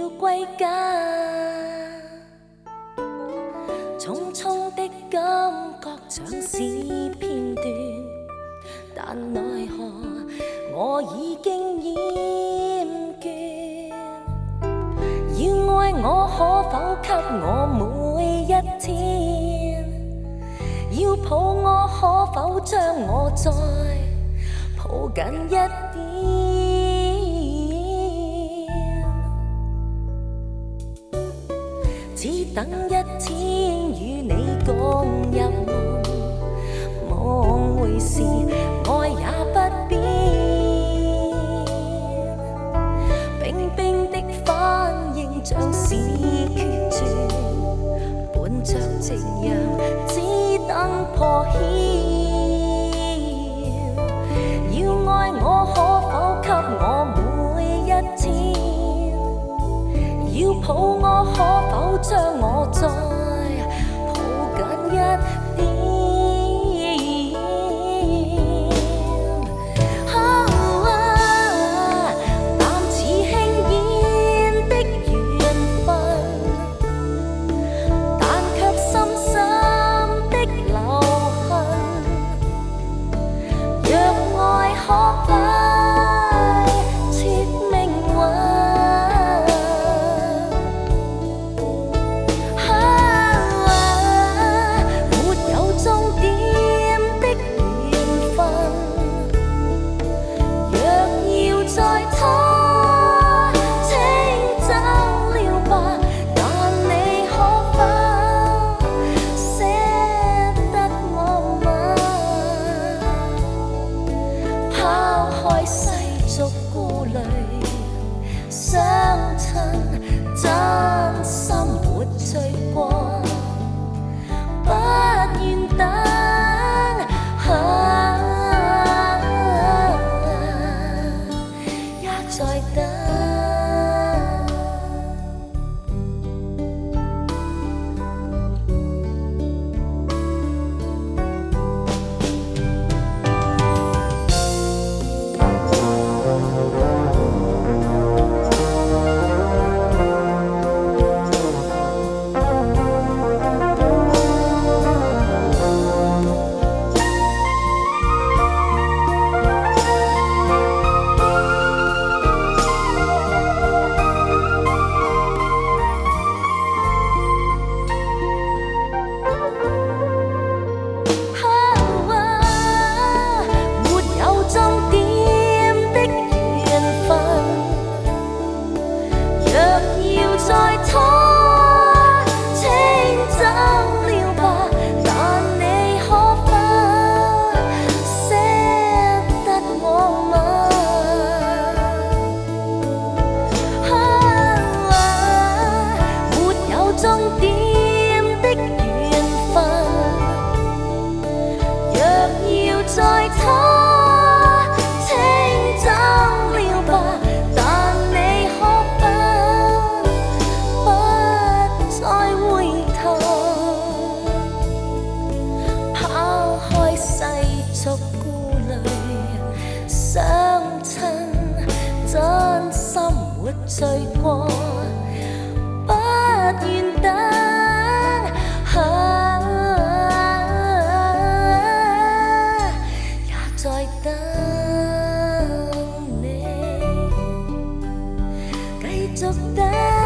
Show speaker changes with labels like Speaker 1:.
Speaker 1: 要归家。匆匆的感觉像是片段，但奈何我已经厌倦。要爱我，可否给我每一天？要抱我，可否将我再抱紧一點？只等一天與你共入夢，夢回時愛也不變，冰冰的反應像是決絕，伴着夕陽只等破曉。要愛我，可否給我每一天？要抱我，可否將我再抱緊一點？淡似輕煙的緣分，但卻深深的留痕。若愛可不設命運？醉過，不願等，也在等你，繼續等。